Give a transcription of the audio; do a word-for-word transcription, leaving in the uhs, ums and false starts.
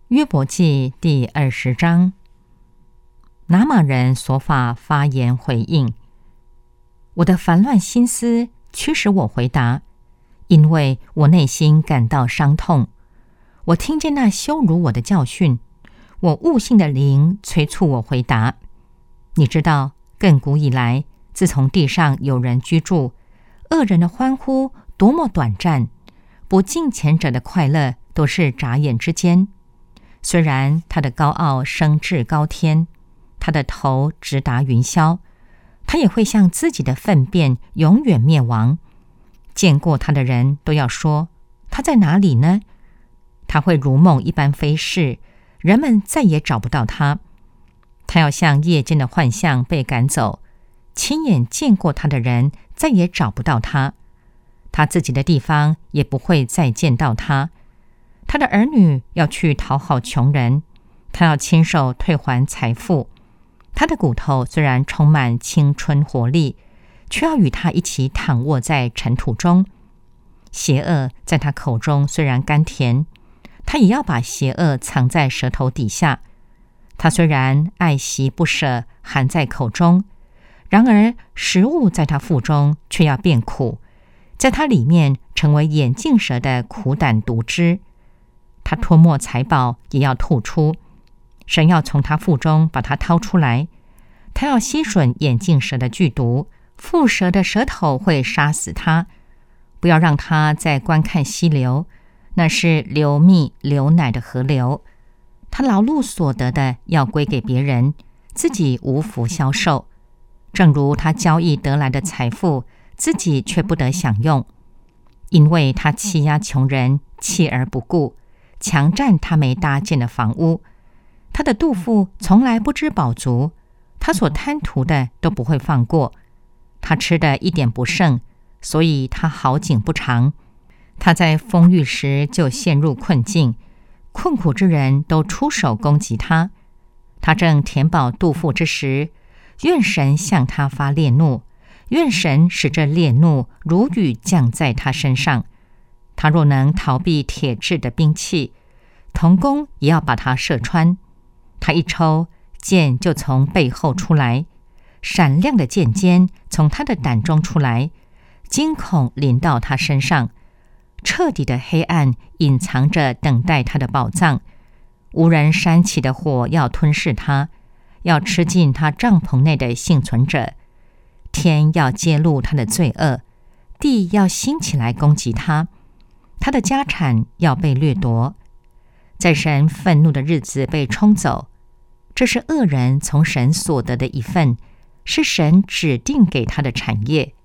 约伯记第二十章，拿玛人所法发言回应：我的烦乱心思驱使我回答，因为我内心感到伤痛。我听见那羞辱我的教训，我悟性的灵催促我回答。你知道，亘古以来，自从地上有人居住，恶人的欢呼多么短暂，不敬虔者的快乐都是眨眼之间。虽然他的高傲升至高天，他的头直达云霄，他也会像自己的粪便永远灭亡。见过他的人都要说，他在哪里呢？他会如梦一般飞逝，人们再也找不到他。他要像夜间的幻象被赶走，亲眼见过他的人再也找不到他，他自己的地方也不会再见到他。他的儿女要去讨好穷人，他要亲手退还财富。他的骨头虽然充满青春活力，却要与他一起躺卧在尘土中。邪恶在他口中虽然甘甜，他也要把邪恶藏在舌头底下。他虽然爱惜不舍，含在口中，然而食物在他腹中却要变苦，在他里面成为眼镜蛇的苦胆毒汁。他吞没财宝也要吐出，神要从他腹中把他掏出来。他要吸吮眼镜蛇的剧毒，蝮蛇的舌头会杀死他。不要让他再观看溪流，那是流蜜流奶的河流。他劳碌所得的要归给别人，自己无福消受。正如他交易得来的财富，自己却不得享用，因为他欺压穷人，弃而不顾，强占他没搭建的房屋。他的肚腹从来不知饱足，他所贪图的都不会放过。他吃的一点不剩，所以他好景不长。他在丰裕时就陷入困境，困苦之人都出手攻击他。他正填饱肚腹之时，愿神向他发烈怒，愿神使这烈怒如雨降在他身上。他若能逃避铁制的兵器，铜弓也要把他射穿。他一抽，箭就从背后出来，闪亮的箭尖从他的胆中出来，惊恐临到他身上。彻底的黑暗隐藏着等待他的宝藏，无人煽起的火要吞噬他，要吃尽他帐篷内的幸存者。天要揭露他的罪恶，地要兴起来攻击他，他的家产要被掠夺。在神愤怒的日子被冲走，这是恶人从神所得的一份，是神指定给他的产业。